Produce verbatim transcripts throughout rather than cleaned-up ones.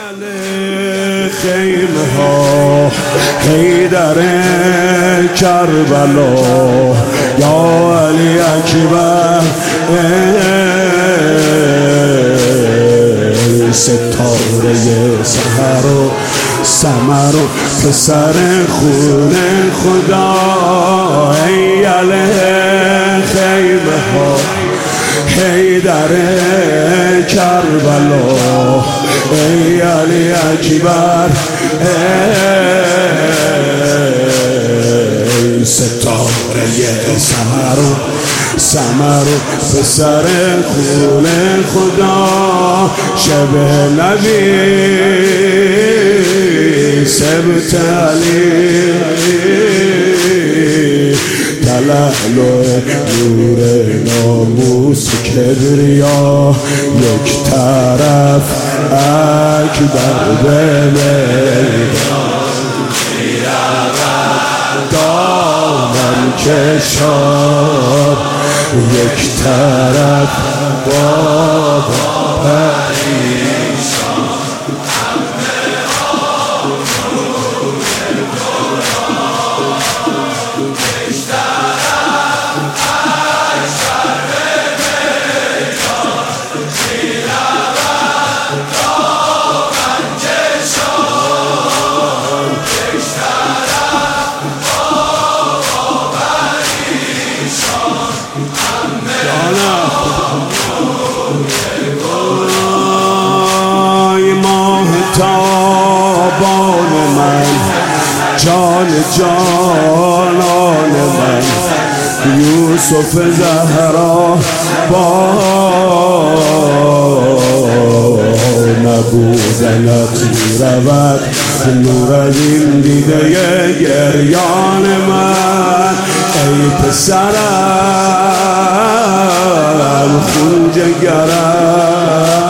خیمه ها حیدر کربلا یا علی اکبر ستاره سحر و سمر و پسر خون خدا ای علی خیمه ها حیدر کربلا ای علی اکبر ای ستاره سحر و سمر و پسر خون خدا شب نبی سبت علی تلالو نور ناموس کبریا یک طرف اکبر به میدان دامن کشار یک طرف بابا پریشان تابان من جان جانان من یوسف زهرا با نبودنت رود نور از این دیده گریان من ای پسرم خون جگرم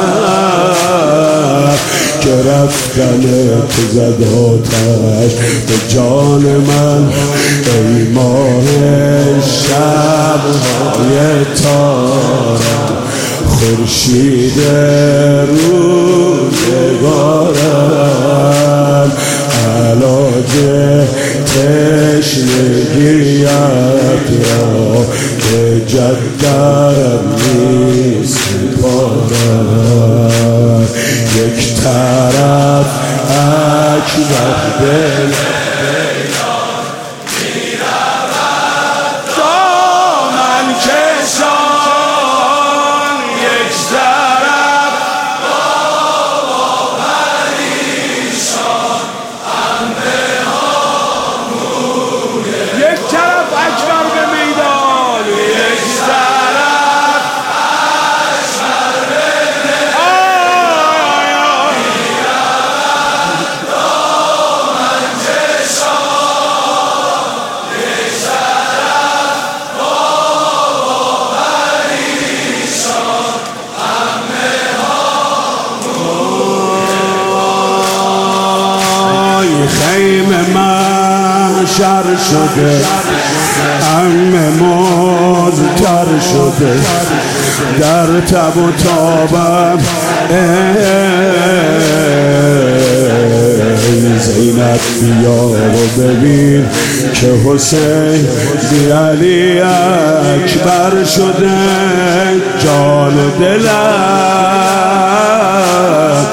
که رفتن تو زد آتش به جان من ای ماه شب‌های تارم خورشید روزگارم علاج تشنگیت را به جدم می سپارم یک طرف اکبر به میدان می رود دامن کشان یک طرف بابا پریشان همه آمونه یک طرف اکبر به میدان یک طرف اکبر به میدان می رود دامن کشان یک طرف بابا پریشان همه آمونه خیمه محشر شده همه مزتر شده در تب و تابم ای زینب بیا و ببین که حسین بی علی اکبر شده جان و دلم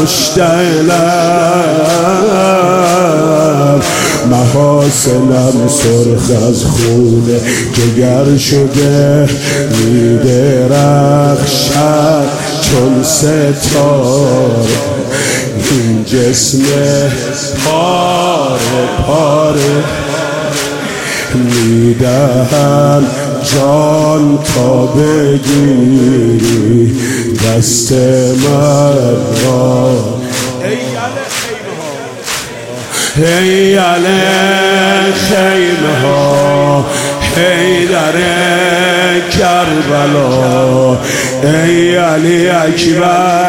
مشتعلم محاسنم سرخ از خون جگر شده می درخشد چون ستاره این جسم پاره پاره می دهم جان تا بگیری دست من را ای علی خیمه ها حیدر کربلا ای علی اکبر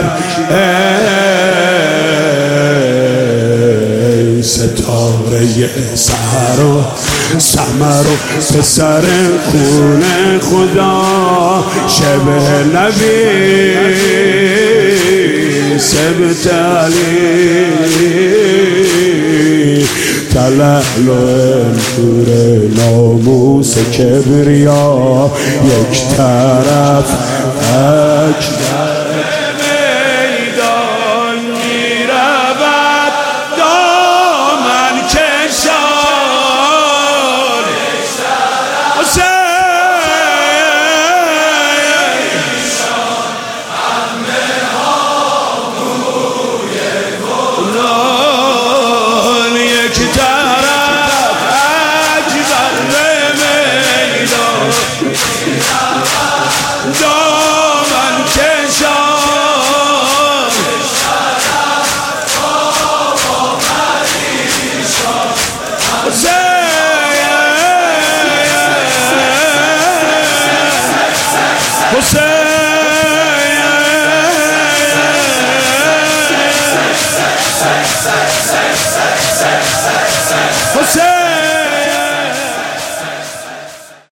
ای ستاره سحر و سمر و پسر خون خدا شب نبی سبتالي تلال و انطور ناموس کبریا یک طرف اجدر